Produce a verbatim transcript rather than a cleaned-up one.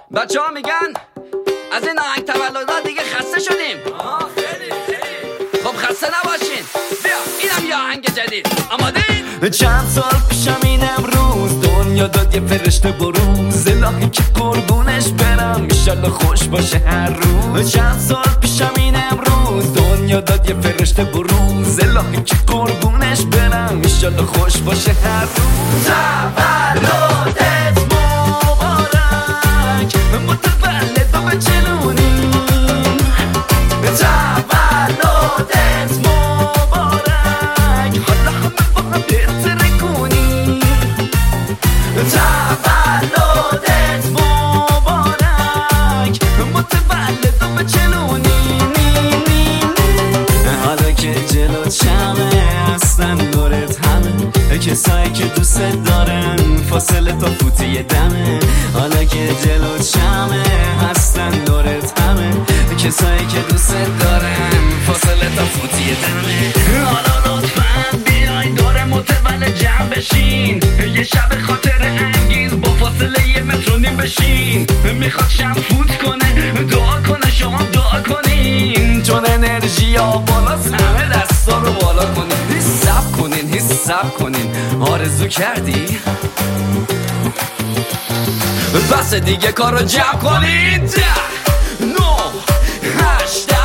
بچه ها میگن از این آهنگ تولدات دیگه خسته شدیم. آه خیلی خیلی. خب خسته نباشین، بیا اینم یه آهنگ جدید. آماده این؟ چند سال پیشم این امروز دنیا داد یه فرشته بروز، الهی که قربونش برم ایشالله خوش باشه هر روز. چند سال پیشم این امروز دنیا داد یه فرشته بروز، الهی که قربونش برم ایشالله خوش باشه هر روز. تولدت مبارک متولد بچلونیم، تولدت مبارک حالا همه با هم بهتره کنیم. تولدت مبارک متولد بچلونیم. حالا که جلو چمه هستن دورت همه کسایی که دوست دارن فاصله تا فوتی دمه. حالا که جلو چمه هستن دورت همه کسایی که دوست دارن فاصله تا فوتی دمه. حالا لطفاً بیاین دور متولد جمع بشین، یه شب خاطر انگیز با فاصله یه متر و نیم بشین. میخواد شم فوت کنه دعا کنه شما دعا کنین، چون انرژی ها بالاست همه دستا رو بالا کنین. حساب کنین حساب کنین آرزو کردی؟ بس دیگه کار رو جمع کنین. ده نو هشت